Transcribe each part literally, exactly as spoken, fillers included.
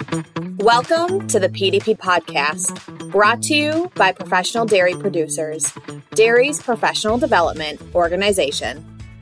Welcome to the P D P Podcast, brought to you by Professional Dairy Producers, dairy's professional development organization.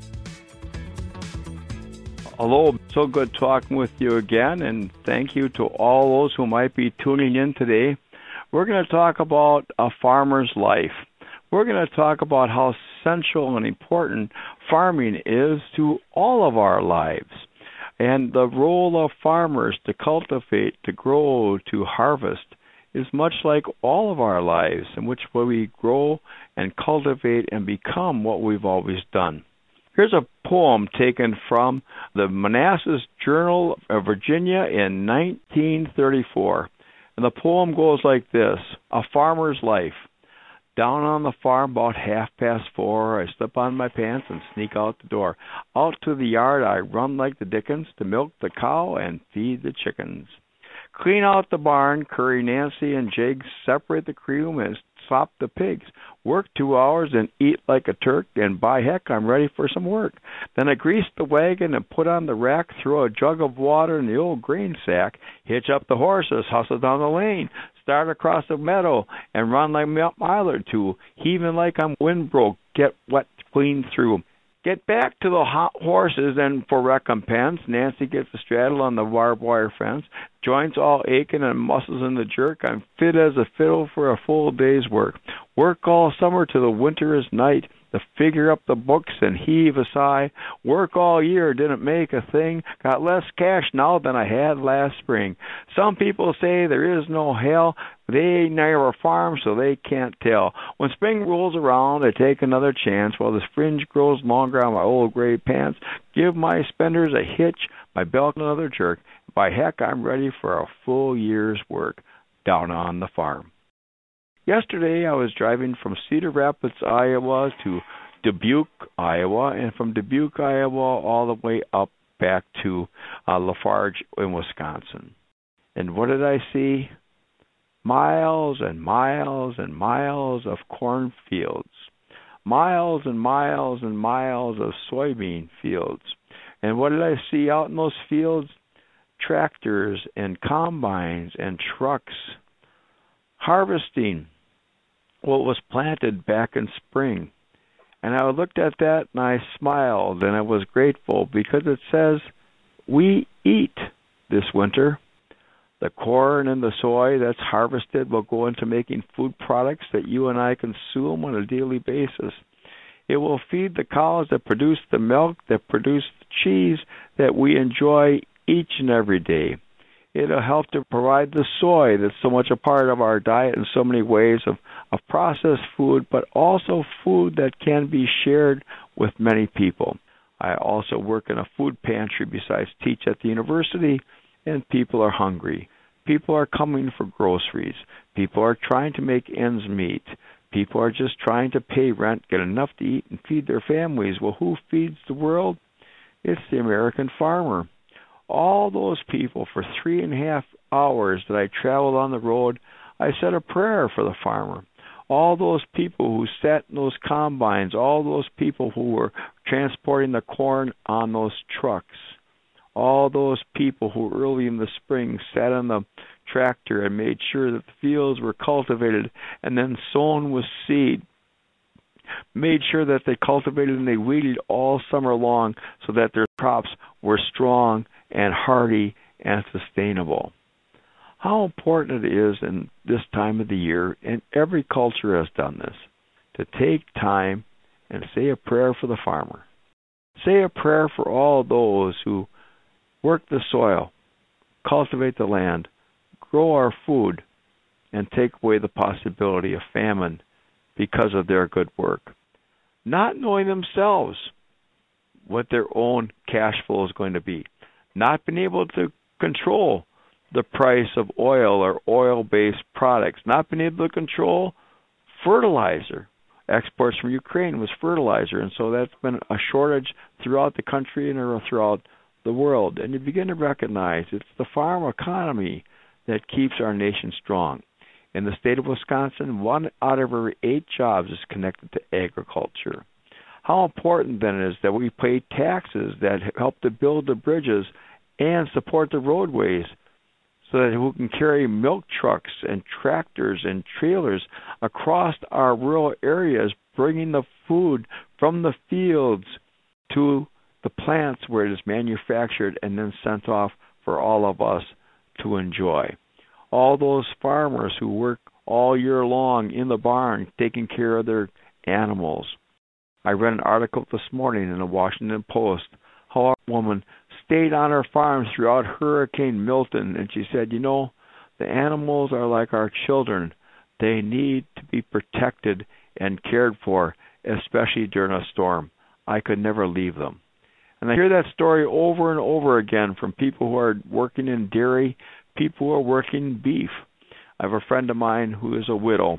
Hello, so good talking with you again, and thank you to all those who might be tuning in today. We're going to talk about a farmer's life. We're going to talk about how essential and important farming is to all of our lives, and the role of farmers to cultivate, to grow, to harvest is much like all of our lives, in which we grow and cultivate and become what we've always done. Here's a poem taken from the Manassas Journal of Virginia in nineteen thirty-four. And the poem goes like this: A Farmer's Life. Down on the farm about half past four, I slip on my pants and sneak out the door. Out to the yard I run like the dickens to milk the cow and feed the chickens. Clean out the barn, curry Nancy and Jigs, separate the cream and slop the pigs. Work two hours and eat like a Turk, and by heck, I'm ready for some work. Then I grease the wagon and put on the rack, throw a jug of water in the old grain sack, hitch up the horses, hustle down the lane, start across the meadow, and run like a mile or two, heaving like I'm wind broke, get wet clean through. Get back to the hot horses, and for recompense, Nancy gets a straddle on the barbed wire fence, joints all aching and muscles in the jerk. I'm fit as a fiddle for a full day's work. Work all summer till the winter is night, to figure up the books and heave a sigh. Work all year, didn't make a thing, got less cash now than I had last spring. Some people say there is no hell, they never farm so they can't tell. When spring rolls around, I take another chance while the fringe grows longer on my old gray pants. Give my spenders a hitch, my belt another jerk. By heck, I'm ready for a full year's work down on the farm. Yesterday, I was driving from Cedar Rapids, Iowa to Dubuque, Iowa, and from Dubuque, Iowa, all the way up back to uh, Lafarge in Wisconsin. And what did I see? Miles and miles and miles of cornfields. Miles and miles and miles of soybean fields. And what did I see out in those fields? Tractors and combines and trucks harvesting what was planted back in spring. And I looked at that and I smiled and I was grateful because it says we eat this winter. The corn and the soy that's harvested will go into making food products that you and I consume on a daily basis. It will feed the cows that produce the milk, that produce the cheese that we enjoy each and every day. It'll help to provide the soy that's so much a part of our diet in so many ways of, of processed food, but also food that can be shared with many people. I also work in a food pantry besides teach at the university, and people are hungry. People are coming for groceries. People are trying to make ends meet. People are just trying to pay rent, get enough to eat, and feed their families. Well, who feeds the world? It's the American farmer. All those people, for three and a half hours that I traveled on the road, I said a prayer for the farmer. All those people who sat in those combines, all those people who were transporting the corn on those trucks, all those people who early in the spring sat on the tractor and made sure that the fields were cultivated and then sown with seed, made sure that they cultivated and they weeded all summer long so that their crops were strong and hardy and sustainable. How important it is in this time of the year, and every culture has done this, to take time and say a prayer for the farmer. Say a prayer for all those who work the soil, cultivate the land, grow our food, and take away the possibility of famine because of their good work. Not knowing themselves what their own cash flow is going to be. Not being able to control the price of oil or oil-based products. Not being able to control fertilizer. Exports from Ukraine was fertilizer, and so that's been a shortage throughout the country and throughout the world. And you begin to recognize it's the farm economy that keeps our nation strong. In the state of Wisconsin, one out of every eight jobs is connected to agriculture. How important then it is that we pay taxes that help to build the bridges and support the roadways so that we can carry milk trucks and tractors and trailers across our rural areas, bringing the food from the fields to the plants where it is manufactured and then sent off for all of us to enjoy. All those farmers who work all year long in the barn taking care of their animals. I read an article this morning in the Washington Post how a woman stayed on her farm throughout Hurricane Milton, and she said, you know, the animals are like our children. They need to be protected and cared for, especially during a storm. I could never leave them. And I hear that story over and over again from people who are working in dairy, people who are working beef. I have a friend of mine who is a widow.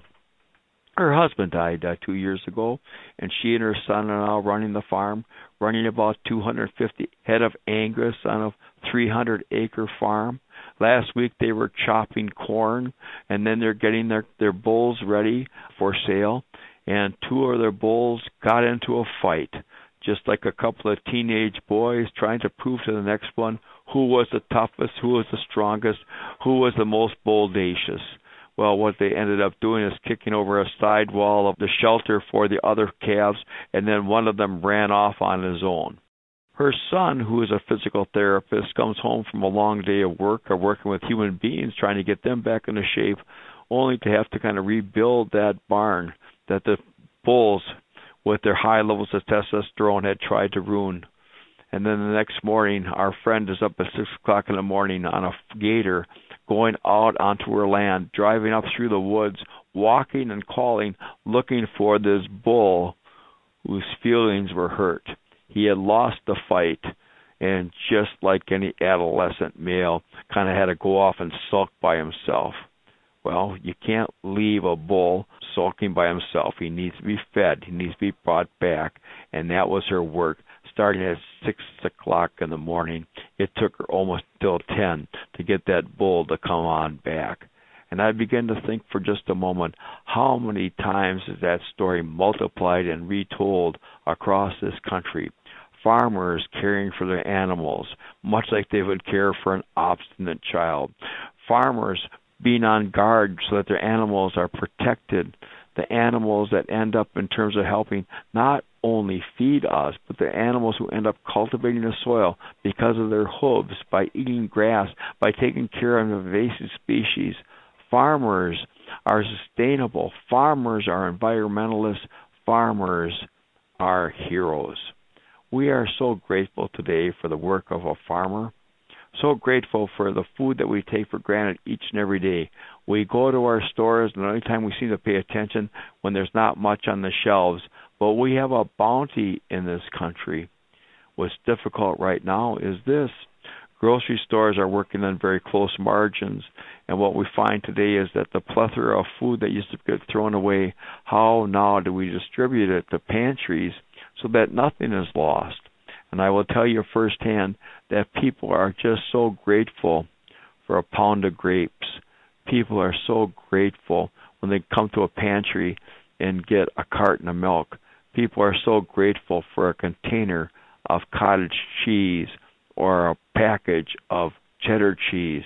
Her husband died uh, two years ago, and she and her son are now running the farm, running about two hundred fifty head of Angus on a three hundred acre farm. Last week they were chopping corn, and then they're getting their, their bulls ready for sale, and two of their bulls got into a fight, just like a couple of teenage boys trying to prove to the next one who was the toughest, who was the strongest, who was the most bodacious. Well, what they ended up doing is kicking over a side wall of the shelter for the other calves, and then one of them ran off on his own. Her son, who is a physical therapist, comes home from a long day of work or working with human beings, trying to get them back into shape, only to have to kind of rebuild that barn that the bulls, with their high levels of testosterone, had tried to ruin. And then the next morning, our friend is up at six o'clock in the morning on a gator, going out onto her land, driving up through the woods, walking and calling, looking for this bull whose feelings were hurt. He had lost the fight, and just like any adolescent male, kind of had to go off and sulk by himself. Well, you can't leave a bull sulking by himself. He needs to be fed. He needs to be brought back, and that was her work. Starting at six o'clock in the morning, it took her almost till ten to get that bull to come on back. And I began to think for just a moment, how many times is that story multiplied and retold across this country? Farmers caring for their animals, much like they would care for an obstinate child. Farmers being on guard so that their animals are protected. The animals that end up in terms of helping not only feed us, but the animals who end up cultivating the soil because of their hooves, by eating grass, by taking care of invasive species. Farmers are sustainable. Farmers are environmentalists. Farmers are heroes. We are so grateful today for the work of a farmer. So grateful for the food that we take for granted each and every day. We go to our stores, and the only time we seem to pay attention when there's not much on the shelves. But we have a bounty in this country. What's difficult right now is this. Grocery stores are working on very close margins, and what we find today is that the plethora of food that used to get thrown away, how now do we distribute it to pantries so that nothing is lost? And I will tell you firsthand that people are just so grateful for a pound of grapes. People are so grateful when they come to a pantry and get a carton of milk. People are so grateful for a container of cottage cheese or a package of cheddar cheese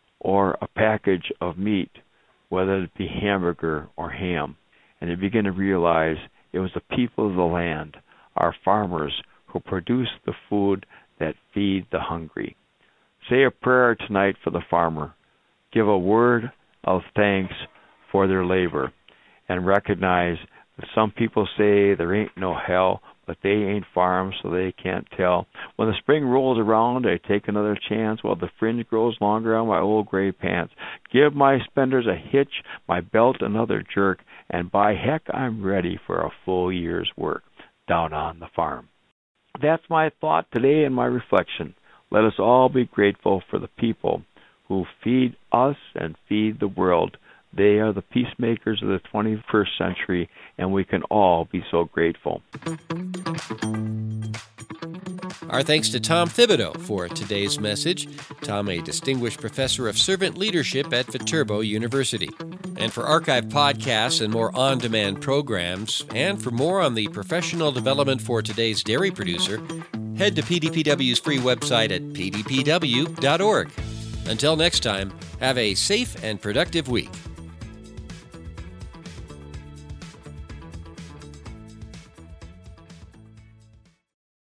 or a package of meat, whether it be hamburger or ham. And they begin to realize it was the people of the land, our farmers, who produce the food that feed the hungry. Say a prayer tonight for the farmer. Give a word of thanks for their labor, and recognize that some people say there ain't no hell, but they ain't farmed, so they can't tell. When the spring rolls around, I take another chance while the fringe grows longer on my old gray pants. Give my spenders a hitch, my belt another jerk, and by heck, I'm ready for a full year's work down on the farm. That's my thought today and my reflection. Let us all be grateful for the people who feed us and feed the world. They are the peacemakers of the twenty-first century, and we can all be so grateful. Our thanks to Tom Thibodeau for today's message. Tom, a distinguished professor of servant leadership at Viterbo University. And for archive podcasts and more on-demand programs, and for more on the professional development for today's dairy producer, head to P D P W's free website at p d p w dot org. Until next time, have a safe and productive week.